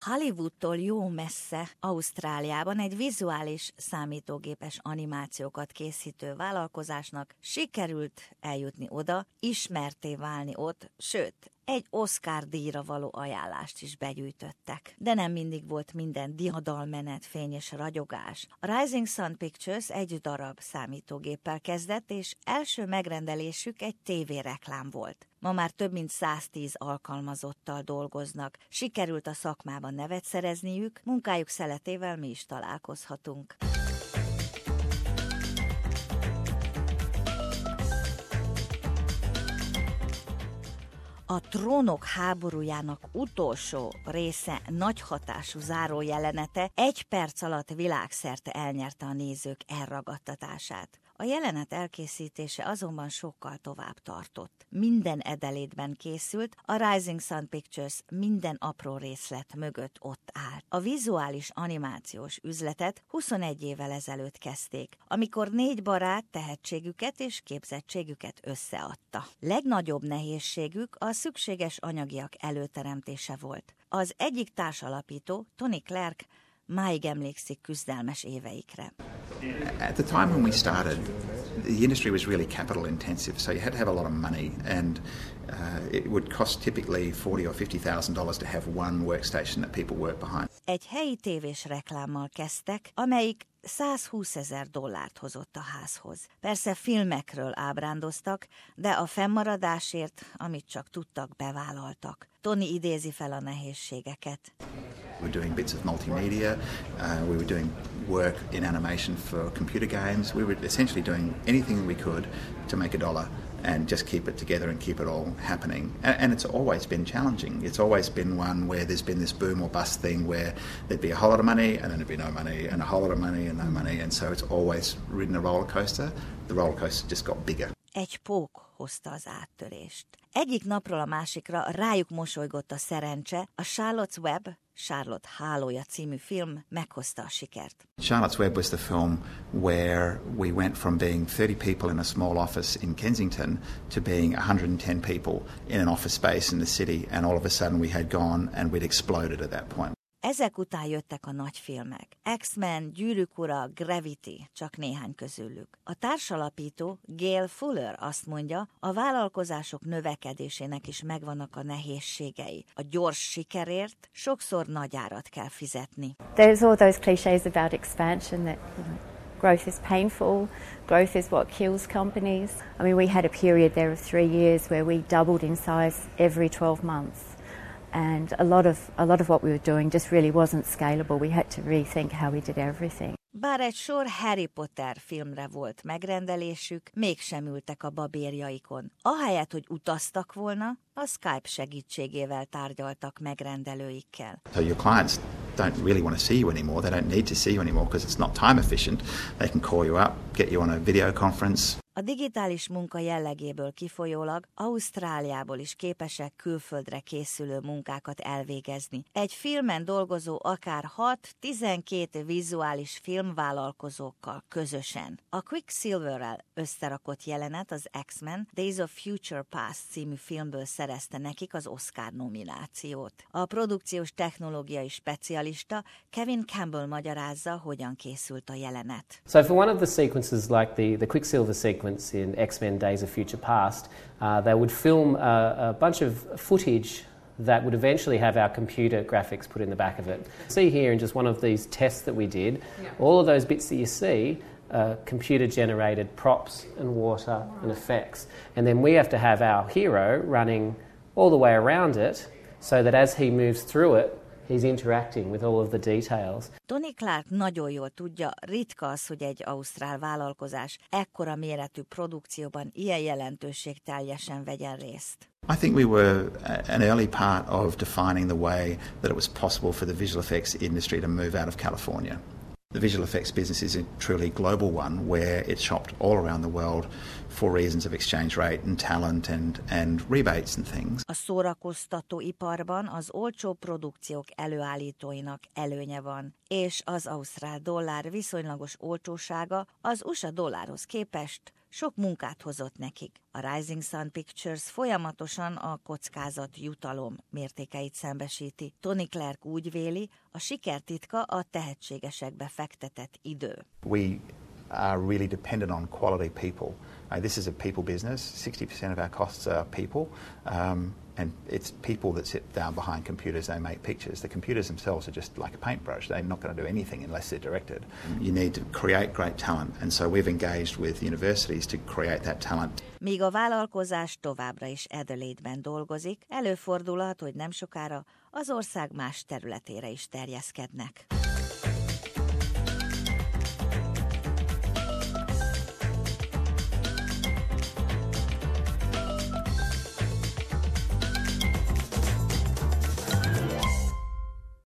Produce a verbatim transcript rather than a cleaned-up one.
Hollywoodtól jó messze Ausztráliában egy vizuális számítógépes animációkat készítő vállalkozásnak sikerült eljutni oda, ismertté válni ott, sőt, egy Oscar-díjra való ajánlást is begyűjtöttek. De nem mindig volt minden diadalmenet, fény és ragyogás. A Rising Sun Pictures egy darab számítógéppel kezdett, és első megrendelésük egy tévéreklám volt. Ma már több mint száztíz alkalmazottal dolgoznak. Sikerült a szakmában nevet szerezniük, munkájuk szeletével mi is találkozhatunk. A Trónok háborújának utolsó része nagy hatású zárójelenete egy perc alatt világszerte elnyerte a nézők elragadtatását. A jelenet elkészítése azonban sokkal tovább tartott. Minden edelétben készült, a Rising Sun Pictures minden apró részlet mögött ott állt. A vizuális animációs üzletet huszonegy évvel ezelőtt kezdték, amikor négy barát tehetségüket és képzettségüket összeadta. Legnagyobb nehézségük a szükséges anyagiak előteremtése volt. Az egyik társalapító, Tony Clark, máig emlékszik küzdelmes éveikre. At the time when we started, the industry was really capital intensive, so you had to have a lot of money, and uh, it would cost typically forty or fifty thousand dollars to have one workstation that people work behind. Egy helyi tévés reklámmal kezdtek, amelyik százhúszezer dollárt hozott a házhoz. Persze filmekről ábrándoztak, de a fennmaradásért, amit csak tudtak, bevállaltak. Tony idézi fel a nehézségeket. We were doing bits of multimedia, uh, we were doing work in animation for computer games. We were essentially doing anything we could to make a dollar and just keep it together and keep it all happening. And, and it's always been challenging. It's always been one where there's been this boom or bust thing where there'd be a whole lot of money and then there'd be no money and a whole lot of money and no money. And so it's always ridden a roller coaster. The roller coaster just got bigger. Egy pók hozta az áttörést. Egyik napról a másikra rájuk mosolygott a szerencse, a Charlotte's Web, Charlotte hálója című film meghozta a sikert. Charlotte's Web was the film where we went from being thirty people in a small office in Kensington to being one hundred ten people in an office space in the city, and all of a sudden we had gone and we'd exploded at that point. Ezek után jöttek a nagyfilmek. X-Men, Gyűrűk ura, Gravity, csak néhány közülük. A társalapító Gail Fuller azt mondja, a vállalkozások növekedésének is megvannak a nehézségei. A gyors sikerért sokszor nagy árat kell fizetni. There's all those clichés about expansion that, you know, growth is painful, growth is what kills companies. I mean, we had a period there of three years where we doubled in size every twelve months. And a lot of a lot of what we were doing just really wasn't scalable. We had to rethink how we did everything. Bár egy sor Harry Potter filmre volt megrendelésük, mégsem ültek a babérjaikon. Ahelyett, hogy utaztak volna, a Skype segítségével tárgyaltak megrendelőikkel. So your clients don't really want to see you anymore. They don't need to see you anymore because it's not time efficient. They can call you up, get you on a video conference. A digitális munka jellegéből kifolyólag Ausztráliából is képesek külföldre készülő munkákat elvégezni. Egy filmen dolgozó akár hat-tizenkét vizuális filmvállalkozókkal közösen. A Quicksilverrel összerakott jelenet az X-Men Days of Future Past című filmből szerezte nekik az Oscar nominációt. A produkciós technológiai specialista Kevin Campbell magyarázza, hogyan készült a jelenet. So for one of the sequences like the, the Quicksilver sequence in X-Men Days of Future Past, uh, they would film a, a bunch of footage that would eventually have our computer graphics put in the back of it. See here in just one of these tests that we did, yeah. All of those bits that you see are computer-generated props and water and effects. And then we have to have our hero running all the way around it so that as he moves through it, he's interacting with all of the details. Tony Clark nagyon jól tudja, ritka az, hogy egy ausztrál vállalkozás ekkora méretű produkcióban ilyen jelentőségteljesen vegyen részt. I think we were an early part of defining the way that it was possible for the visual effects industry to move out of California. The visual effects business is a truly global one where it's shopped all around the world for reasons of exchange rate and talent and, and rebates and things. A szórakoztató iparban az olcsó produkciók előállítóinak előnye van, és az ausztrál dollár viszonylagos olcsósága az u es á dollárhoz képest sok munkát hozott nekik. A Rising Sun Pictures folyamatosan a kockázat jutalom mértékeit szembesíti. Tony Clark úgy véli, a sikertitka a tehetségesekbe fektetett idő. We are really dependent on quality people. Uh, this is a people business. sixty percent of our costs are people, um, and it's people that sit down behind computers. They make pictures. The computers themselves are just like a paintbrush. They're not going to do anything unless they're directed. You need to create great talent, and so we've engaged with universities to create that talent. Míg a vállalkozás továbbra is Adelaide-ben dolgozik, előfordulhat, hogy nem sokára az ország más területére is terjeszkednek.